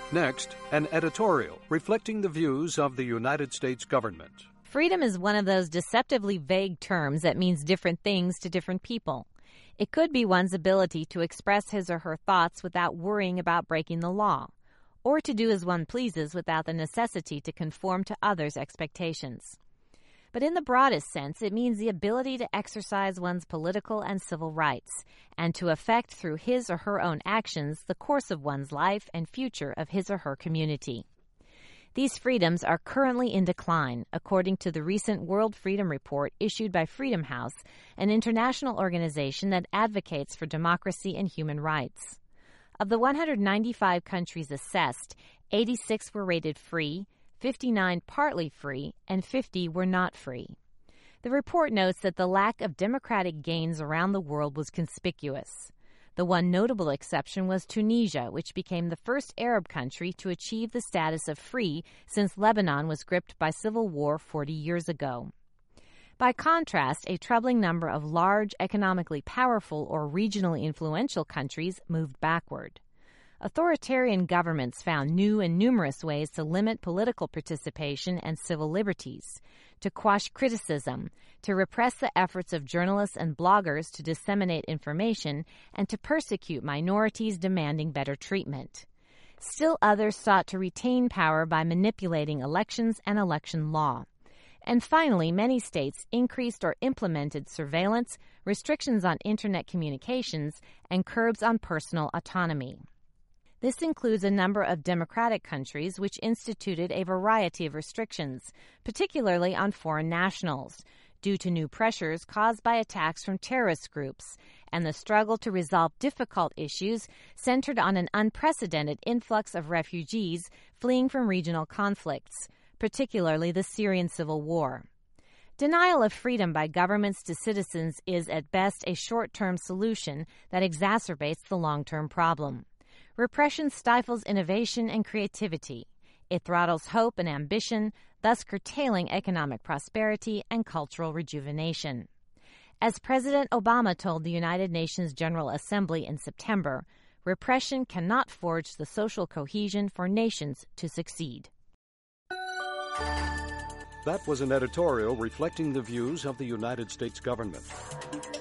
Next, an editorial reflecting the views of the United States government. Freedom is one of those deceptively vague terms that means different things to different people. It could be one's ability to express his or her thoughts without worrying about breaking the law, or to do as one pleases without the necessity to conform to others' expectations. But in the broadest sense, it means the ability to exercise one's political and civil rights, and to affect through his or her own actions the course of one's life and future of his or her community. These freedoms are currently in decline, according to the recent World Freedom Report issued by Freedom House, an international organization that advocates for democracy and human rights. Of the 195 countries assessed, 86 were rated free, 59 partly free, and 50 were not free. The report notes that the lack of democratic gains around the world was conspicuous. The one notable exception was Tunisia, which became the first Arab country to achieve the status of free since Lebanon was gripped by civil war 40 years ago. By contrast, a troubling number of large, economically powerful or regionally influential countries moved backward. Authoritarian governments found new and numerous ways to limit political participation and civil liberties, to quash criticism, to repress the efforts of journalists and bloggers to disseminate information, and to persecute minorities demanding better treatment. Still others sought to retain power by manipulating elections and election law. And finally, many states increased or implemented surveillance, restrictions on Internet communications, and curbs on personal autonomy. This includes a number of democratic countries which instituted a variety of restrictions, particularly on foreign nationals, due to new pressures caused by attacks from terrorist groups and the struggle to resolve difficult issues centered on an unprecedented influx of refugees fleeing from regional conflicts, particularly the Syrian civil war. Denial of freedom by governments to citizens is at best a short-term solution that exacerbates the long-term problem. Repression stifles innovation and creativity. It throttles hope and ambition, thus curtailing economic prosperity and cultural rejuvenation. As President Obama told the United Nations General Assembly in September, repression cannot forge the social cohesion for nations to succeed. That was an editorial reflecting the views of the United States government.